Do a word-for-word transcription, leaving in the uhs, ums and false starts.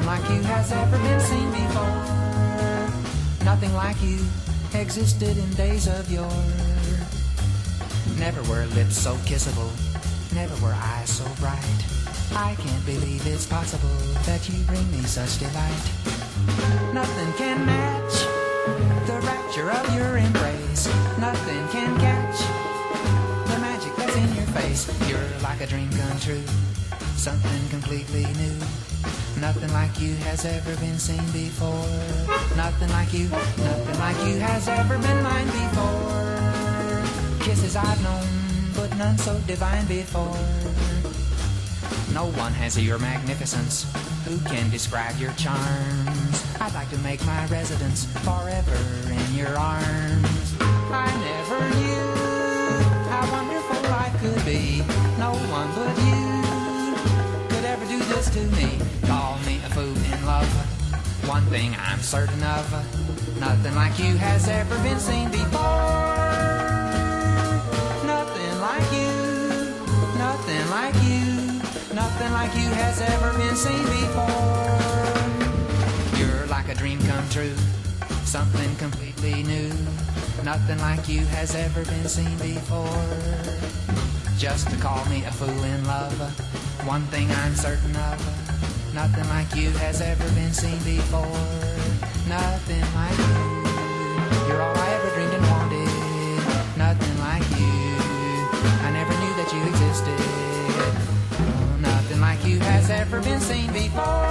like you has ever been seen before. Nothing like you existed in days of yore. Never were lips so kissable, never were eyes so bright. I can't believe it's possible that you bring me such delight. Nothing can match the rapture of your embrace. Nothing can catch the magic that's in your face. You're like a dream come true, something completely new. Nothing like you has ever been seen before. Nothing like you, nothing like you has ever been mine before. Kisses I've known, but none so divine before. No one has your magnificence, who can describe your charms? I'd like to make my residence forever in your arms. I never knew how wonderful life could be. No one but you could ever do this to me. Call me a fool in love, one thing I'm certain of, nothing like you has ever been seen before. Nothing like you, nothing like you, nothing like you has ever been seen before. You're like a dream come true, something completely new. Nothing like you has ever been seen before. Just to call me a fool in love, one thing I'm certain of, nothing like you has ever been seen before. Nothing like you, you're all I ever dreamed and wanted. Nothing like you, I never knew that you existed. Oh, nothing like you has ever been seen before.